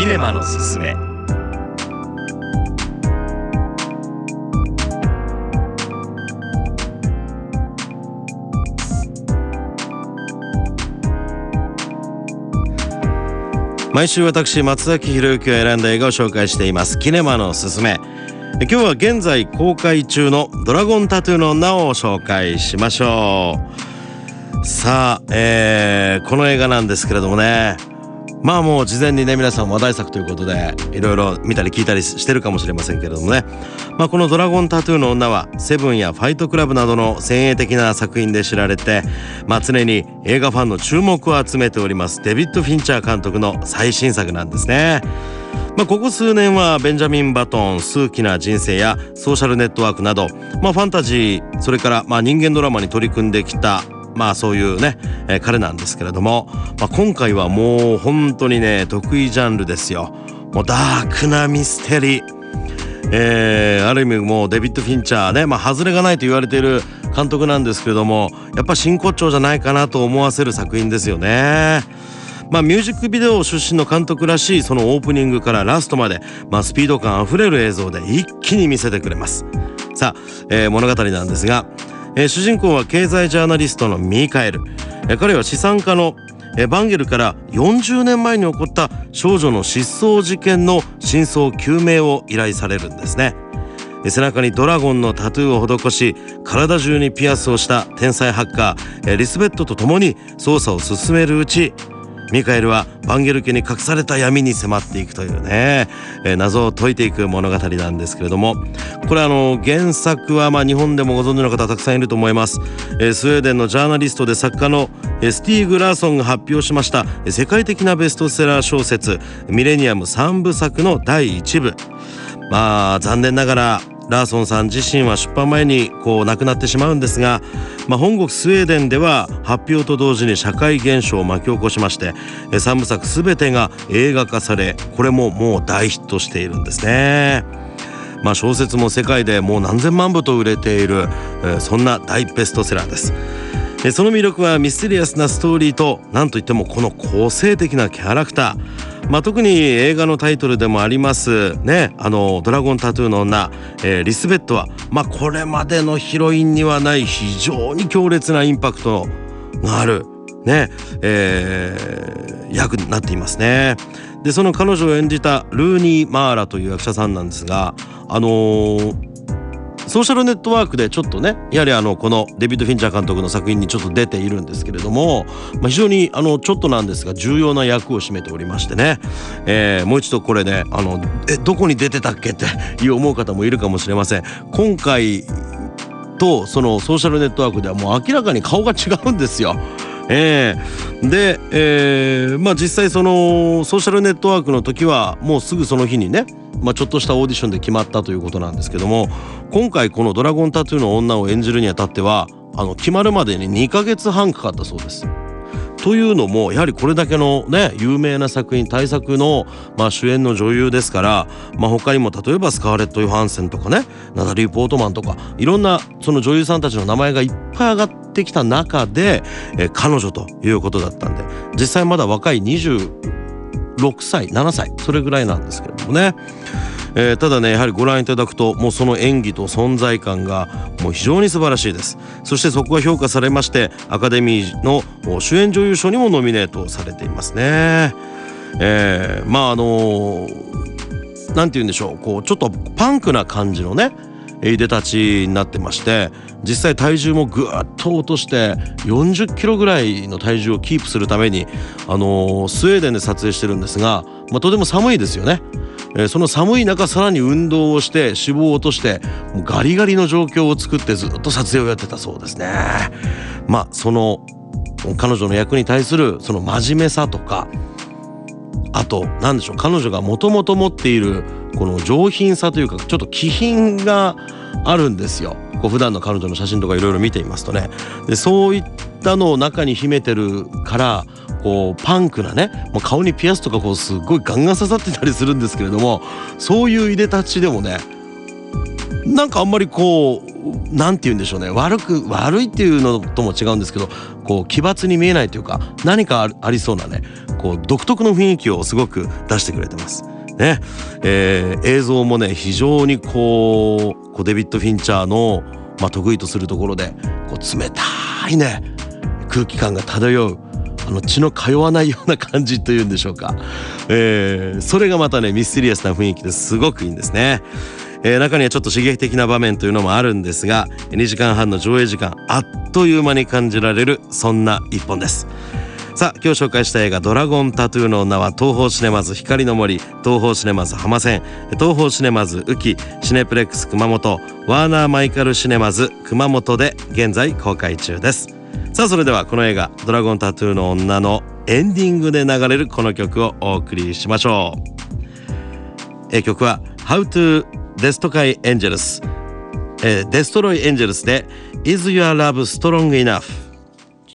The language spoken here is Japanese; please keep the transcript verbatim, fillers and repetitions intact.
キネマのすすめ。毎週私松崎ひろゆきが選んだ映画を紹介していますキネマのすすめ。今日は現在公開中のドラゴンタトゥーの女を紹介しましょう。さあ、えー、この映画なんですけれどもね、まあもう事前にね皆さん話題作ということでいろいろ見たり聞いたりしてるかもしれませんけれどもね、まあ、このドラゴンタトゥーの女はセブンやファイトクラブなどの先鋭的な作品で知られて、まあ、常に映画ファンの注目を集めておりますデビッド・フィンチャー監督の最新作なんですね。まあ、ここ数年はベンジャミン・バトン、数奇な人生やソーシャルネットワークなど、まあ、ファンタジー、それからまあ人間ドラマに取り組んできたまあそういうね、えー、彼なんですけれども、まあ、今回はもう本当にね得意ジャンルですよ。もうダークなミステリー、えー、ある意味もうデビッド・フィンチャーね、まあ外れがないと言われている監督なんですけれども、やっぱ真骨頂じゃないかなと思わせる作品ですよね。まあミュージックビデオ出身の監督らしいそのオープニングからラストまで、まあ、スピード感あふれる映像で一気に見せてくれます。さあ、えー、物語なんですが、えー、主人公は経済ジャーナリストのミカエル。えー、彼は資産家のえー、バンゲルからよんじゅうねんまえに起こった少女の失踪事件の真相究明を依頼されるんですね。えー、背中にドラゴンのタトゥーを施し体中にピアスをした天才ハッカー、えー、リスベットと共に捜査を進めるうち、ミカエルはバンゲル家に隠された闇に迫っていくというね、えー、謎を解いていく物語なんですけれども、これあの原作はまあ日本でもご存知の方たくさんいると思います。えー、スウェーデンのジャーナリストで作家のスティーグ・ラーソンが発表しました世界的なベストセラー小説ミレニアムさんぶさくのだいいちぶ。まあ残念ながらラーソンさん自身は出版前にこう亡くなってしまうんですが、まあ、本国スウェーデンでは発表と同時に社会現象を巻き起こしましてさんぶさく全てが映画化され、これももう大ヒットしているんですね。まあ、小説も世界でもう何千万部と売れている、えー、そんな大ベストセラーです。えー、その魅力はミステリアスなストーリーとなんといってもこの個性的なキャラクター、まあ、特に映画のタイトルでもありますね、あのドラゴンタトゥーの女、えー、リスベットは、まあ、これまでのヒロインにはない非常に強烈なインパクトがある、ねえー、役になっていますね。でその彼女を演じたルーニー・マーラという役者さんなんですが、あのーソーシャルネットワークでちょっとねやはりあのこのデビッド・フィンチャー監督の作品にちょっと出ているんですけれども、まあ、非常にあのちょっとなんですが重要な役を占めておりましてね、えー、もう一度これねあのえどこに出てたっけっていう思う方もいるかもしれません。今回とそのソーシャルネットワークではもう明らかに顔が違うんですよ。えー、で、えーまあ、実際そのソーシャルネットワークの時はもうすぐその日にね、まあ、ちょっとしたオーディションで決まったということなんですけども、今回このドラゴンタトゥーの女を演じるにあたってはあの決まるまでににかげつはんかかったそうです。というのもやはりこれだけのね有名な作品大作の、まあ、主演の女優ですから、まあ、他にも例えばスカーレット・ヨハンセンとかねナタリー・ポートマンとかいろんなその女優さんたちの名前がいっぱい上がってきた中で、え彼女ということだったんで、実際まだ若いにじゅうろくさいななさいそれぐらいなんですけれどもね、えー、ただねやはりご覧いただくともうその演技と存在感がもう非常に素晴らしいです。そしてそこが評価されましてアカデミーの主演女優賞にもノミネートされていますね。えー、まああのー、なんて言うんでしょう、こうちょっとパンクな感じのねいでたちになってまして、実際体重もぐーっと落としてよんじゅっキロぐらいの体重をキープするために、あのー、スウェーデンで撮影してるんですが、まあ、とても寒いですよね。えー、その寒い中さらに運動をして脂肪を落としてもうガリガリの状況を作ってずっと撮影をやってたそうですね。まあその彼女の役に対するその真面目さとか、あと何でしょう、彼女がもともと持っているこの上品さというかちょっと気品があるんですよ。こう普段の彼女の写真とかいろいろ見ていますとね、でそういったのを中に秘めてるからこうパンクなね、もう顔にピアスとかこうすごいガンガン刺さってたりするんですけれども、そういういでたちでもねなんかあんまりこうなんて言うんでしょうね、悪く悪いっていうのとも違うんですけど、こう奇抜に見えないというか、何かあるありそうなね、こう独特の雰囲気をすごく出してくれてますね。えー、映像もね非常にこう、こうデビッド・フィンチャーの、まあ、得意とするところでこう冷たいね空気感が漂う、あの血の通わないような感じというんでしょうか、えー、それがまたねミステリアスな雰囲気ですごくいいんですね。えー、中にはちょっと刺激的な場面というのもあるんですが、にじかんはんの上映時間あっという間に感じられる、そんな一本です。さあ今日紹介した映画ドラゴンタトゥーの女は東宝シネマズ光の森、東宝シネマズ浜線、東宝シネマズ宇城、シネプレックス熊本、ワーナーマイカルシネマズ熊本で現在公開中です。さあそれではこの映画ドラゴンタトゥーの女のエンディングで流れるこの曲をお送りしましょう。えー、曲は How to Destroy Angels、えー、Destroy Angels で Is Your Love Strong Enough。